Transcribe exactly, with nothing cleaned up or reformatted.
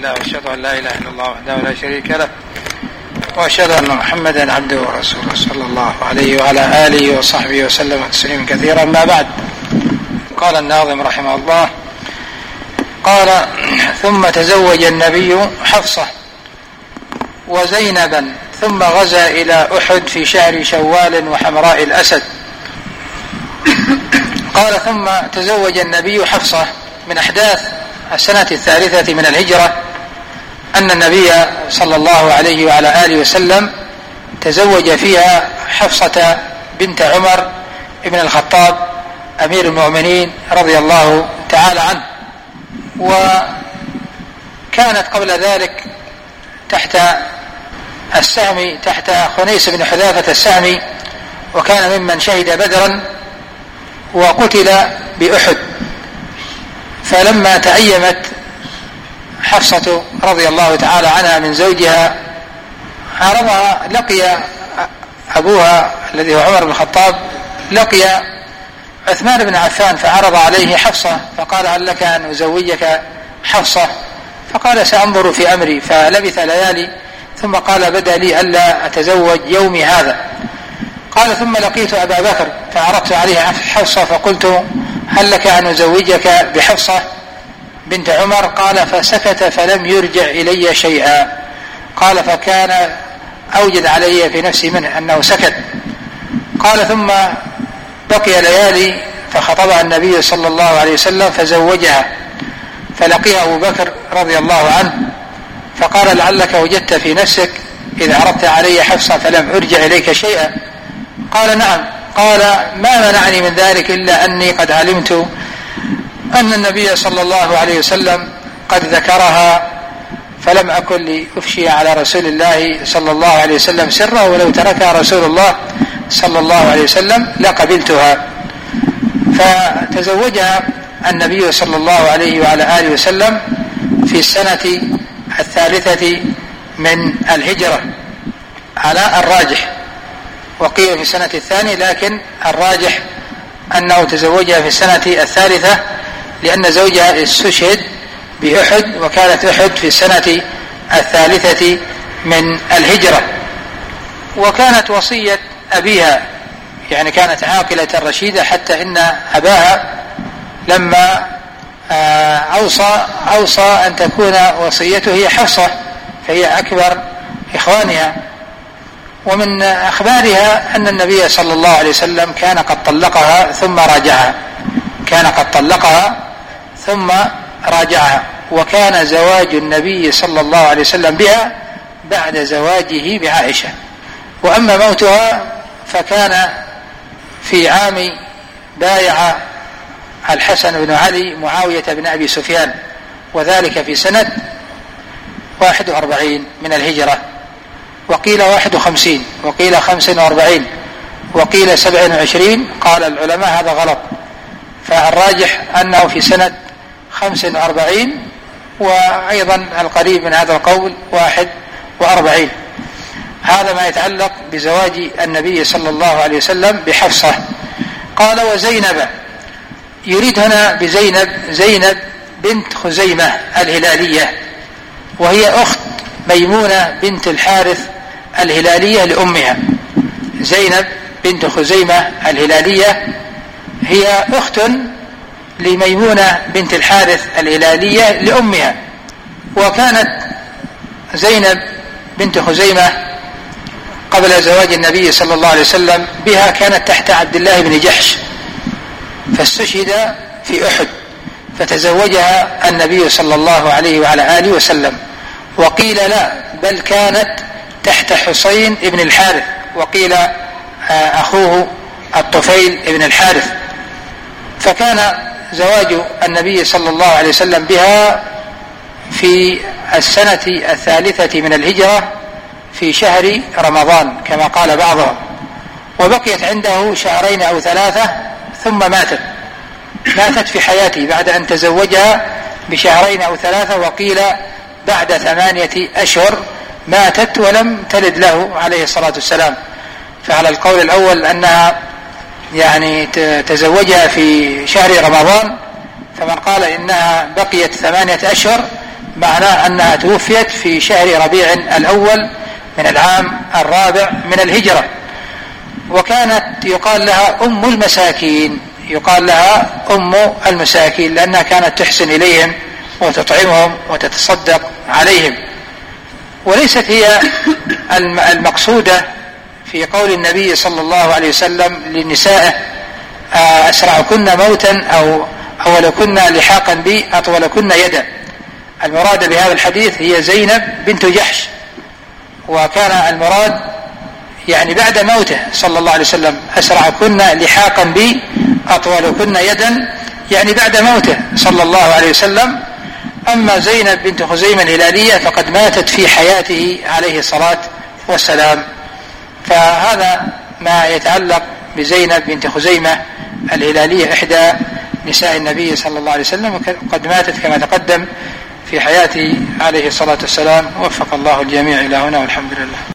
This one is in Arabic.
لله وأشهد أن لا إله إلا الله وحده لا شريك له وأشهد أن محمدا عبده ورسوله صلى الله عليه وعلى آله وصحبه وسلم تسليما كثيرا. ما بعد، قال الناظم رحمه الله: قال: ثم تزوج النبي حفصة وزينبا ثم غزا إلى أحد في شهر شوال وحمراء الأسد. قال: ثم تزوج النبي حفصة. من أحداث السنة الثالثة من الهجرة أن النبي صلى الله عليه وعلى آله وسلم تزوج فيها حفصة بنت عمر ابن الخطاب أمير المؤمنين رضي الله تعالى عنه، وكانت قبل ذلك تحت السهم تحت خنيس بن حذافة السهمي، وكان ممن شهد بدرا وقتل بأحد. فلما تأيمت حفصة رضي الله تعالى عنها من زوجها عرضها، لقي أبوها الذي هو عمر بن الخطاب لقي عثمان بن عفان فعرض عليه حفصة فقال: هل لك أن أزوجك حفصة؟ فقال: سأنظر في أمري. فلبث ليالي ثم قال: بدا لي ألا أتزوج يومي هذا. قال: ثم لقيت أبا بكر فعرضت عليه حفصة فقلت: هل لك أن أزوجك بحفصة بنت عمر؟ قال: فسكت فلم يرجع إلي شيئا. قال: فكان أوجد علي في نفسي منه أنه سكت. قال: ثم بقي ليالي فخطبها النبي صلى الله عليه وسلم فزوجها، فلقيها أبو بكر رضي الله عنه فقال: لعلك وجدت في نفسك إذا عرضت علي حفصة فلم أرجع إليك شيئا؟ قال: نعم. قال: ما منعني من ذلك إلا أني قد علمت أن النبي صلى الله عليه وسلم قد ذكرها، فلم أكن لأفشي على رسول الله صلى الله عليه وسلم سرا، ولو تركها رسول الله صلى الله عليه وسلم لقبلتها. فتزوجها النبي صلى الله عليه وعلى آله وسلم في السنة الثالثة من الهجرة على الراجح، وقيل في السنة الثانية، لكن الراجح أنه تزوجها في السنة الثالثة لأن زوجها استشهد بأحد، وكانت أحد في السنة الثالثة من الهجرة. وكانت وصية أبيها، يعني كانت عاقلة رشيدة، حتى إن أباها لما أوصى أوصى أن تكون وصيته هي حفصة، فهي أكبر إخوانها. ومن أخبارها أن النبي صلى الله عليه وسلم كان قد طلقها ثم راجعها كان قد طلقها ثم راجعها وكان زواج النبي صلى الله عليه وسلم بها بعد زواجه بعائشة. وأما موتها فكان في عام بايع الحسن بن علي معاوية بن أبي سفيان، وذلك في سنة واحد وأربعين من الهجرة، وقيل واحد وخمسين، وقيل خمس وأربعين، وقيل سبع وعشرين. قال العلماء هذا غلط، فالراجح أنه في سنة خمس وأربعين، وأيضا القريب من هذا القول واحد وأربعين. هذا ما يتعلق بزواج النبي صلى الله عليه وسلم بحفصة. قال: وزينب، يريد هنا بزينب زينب بنت خزيمة الهلالية، وهي أخت ميمونة بنت الحارث الهلالية لأمها. زينب بنت خزيمة الهلالية هي أخت لميمونة بنت الحارث الهلالية لأمها. وكانت زينب بنت خزيمة قبل زواج النبي صلى الله عليه وسلم بها كانت تحت عبد الله بن جحش، فاستشهد في أحد، فتزوجها النبي صلى الله عليه وعلى آله وسلم. وقيل لا، بل كانت تحت حسين بن الحارث، وقيل أخوه الطفيل بن الحارث. فكان زواج النبي صلى الله عليه وسلم بها في السنة الثالثة من الهجرة في شهر رمضان كما قال بعضهم، وبقيت عنده شهرين أو ثلاثة ثم ماتت ماتت في حياته بعد أن تزوجها بشهرين أو ثلاثة، وقيل بعد ثمانية أشهر ماتت ولم تلد له عليه الصلاة والسلام. فعلى القول الأول أنها يعني تزوجها في شهر رمضان، فمن قال إنها بقيت ثمانية أشهر معناه أنها توفيت في شهر ربيع الأول من العام الرابع من الهجرة، وكانت يقال لها أم المساكين، يقال لها أم المساكين لأنها كانت تحسن إليهم وتطعمهم وتتصدق عليهم. وليست هي المقصودة في قول النبي صلى الله عليه وسلم لنسائه أسرعكن موتا أو أولكن لحاقا بي أطولكن يدا. المراد بهذا الحديث هي زينب بنت جحش، وكان المراد يعني بعد موته صلى الله عليه وسلم أسرعكن لحاقا بي أطولكن يدا، يعني بعد موته صلى الله عليه وسلم. أما زينب بنت خزيمة الهلالية فقد ماتت في حياته عليه الصلاة والسلام. فهذا ما يتعلق بزينب بنت خزيمة الهلالية إحدى نساء النبي صلى الله عليه وسلم، وقد ماتت كما تقدم في حياته عليه الصلاة والسلام. وفق الله الجميع إلى هنا والحمد لله.